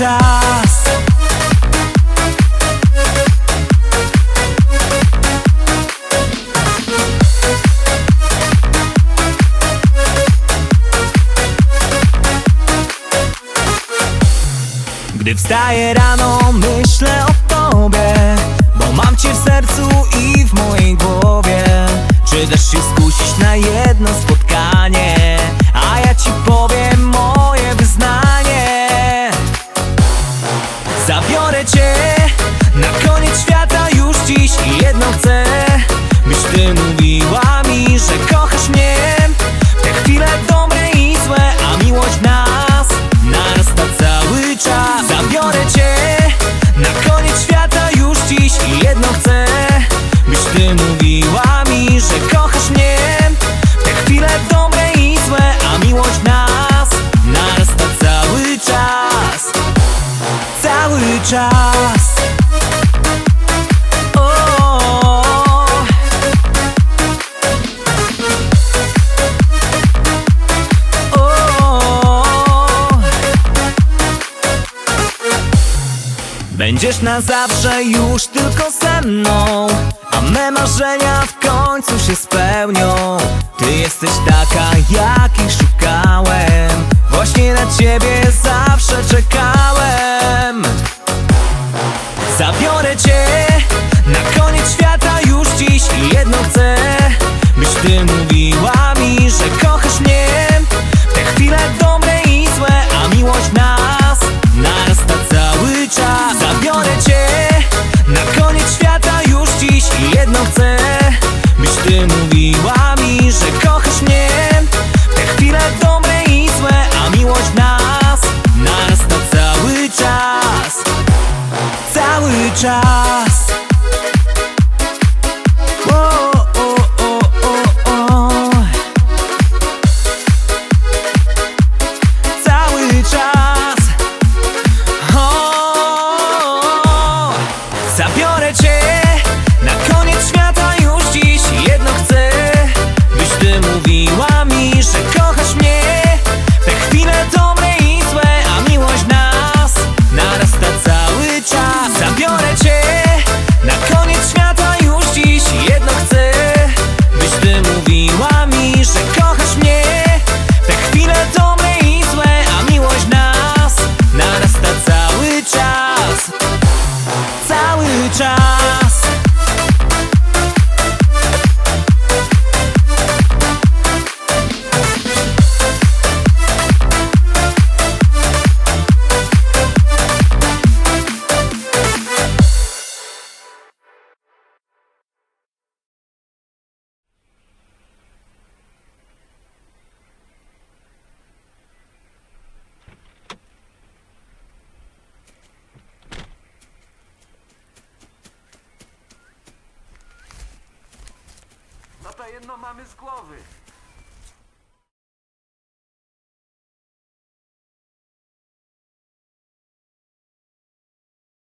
czas. Gdy wstaję rano, myślę o tobie, bo mam cię w sercu i w mojej głowie. Czy dasz się skusić na jedno spotkanie, a ja ci powiem moje wyznanie. Zabiorę cię na koniec świata już dziś i jedno chcę, byś ty mówiła mi, że kochasz mnie. W te chwile dobre i złe, a miłość nas narasta cały czas. Zabiorę cię na koniec świata już dziś i jedno chcę, byś ty mówiła mi, że kochasz mnie. W te chwile dobre i złe, a miłość nas narasta cały czas. Cały czas. Będziesz na zawsze już tylko ze mną, a me marzenia w końcu się spełnią. Ty jesteś taka, jakiej szukałem, właśnie na ciebie zawsze czekałem. Zabiorę cię na koniec świata już dziś i jedno chcę, byś ty mówiła mi, że kochasz mnie. W te chwile dobre i złe, a miłość nas narasta cały czas. Zabiorę cię na koniec świata już dziś i jedno chcę, byś ty mówiła mi, że kochasz mnie. W te chwile dobre i złe, a miłość nas narasta cały czas. Cały czas. Cały czas. Zabiorę cię na koniec świata już dziś i jedno chcę, byś ty mówiła mi, że kochasz mnie. W te chwile dobre i złe, a miłość nas narasta cały czas. Zabiorę cię na koniec świata już dziś i jedno chcę, byś ty mówiła mi, że kochasz mnie. W te chwile dobre i złe, a miłość nas narasta cały czas. Cały czas. No to jedno mamy z głowy.